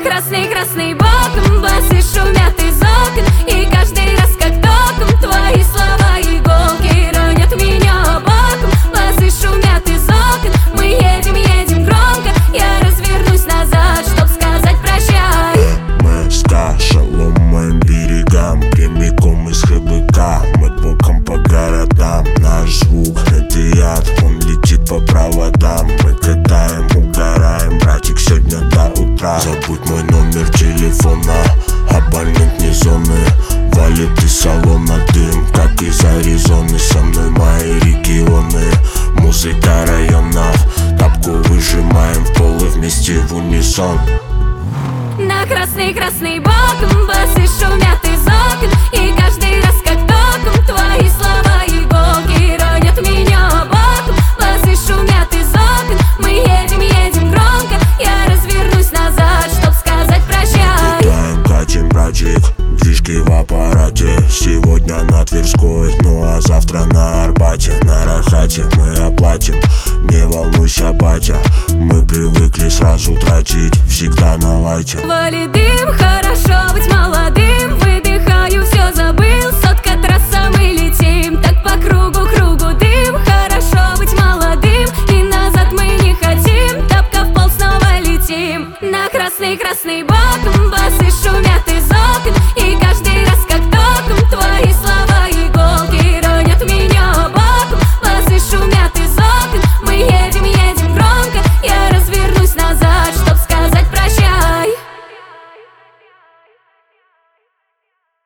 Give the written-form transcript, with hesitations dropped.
красный боком, басы шумят из окон, и каждый раз как током твои слова иголки ранят меня боком. Басы шумят из окон, мы едем громко, я развернусь назад, чтоб сказать прощай. МСК, шалом моим берегам, прямиком из ХБК. Мы боком по городам, наш звук это яд, он летит по проводам. Мы катаем, угораем, братик, сегодня до утра. Забудь мой номер телефона, абонент не зоны. Валит из салона дым, как из Аризоны. Со мной мои регионы, музыка районов. Тапку выжимаем в пол и вместе в унисон. На красный боком, басы шумят из окон, и каждый раз как током твои слова иголки ранят меня боком. Басы шумят из окон, мы едем громко, я развернусь назад, чтоб сказать прощай. Кидаем, катим, братик, движки в аппарате. Сегодня на Тверской, ну а завтра на Арбате. На Рахате мы оплатим, не волнуйся, батя. Мы привыкли сразу тратить, всегда на лайте. Вали дым, хорошо быть молодым.